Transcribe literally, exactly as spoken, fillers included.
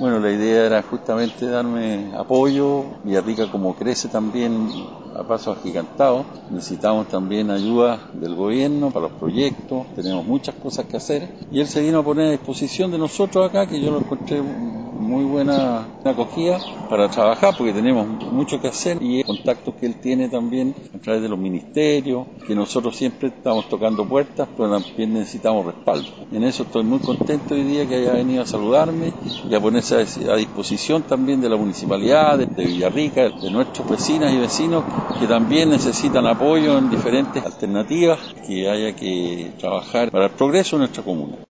Bueno, la idea era justamente darme apoyo. Villarrica, como crece también a pasos agigantados, necesitamos también ayuda del gobierno para los proyectos, tenemos muchas cosas que hacer y él se vino a poner a disposición de nosotros acá, que yo lo encontré muy buena acogida para trabajar, porque tenemos mucho que hacer y el contacto que él tiene también a través de los ministerios, que nosotros siempre estamos tocando puertas, pero también necesitamos respaldo. En eso estoy muy contento hoy día que haya venido a saludarme y a ponerse a disposición también de la municipalidad, de, de Villarrica, de nuestros vecinas y vecinos que también necesitan apoyo en diferentes alternativas, que haya que trabajar para el progreso de nuestra comuna.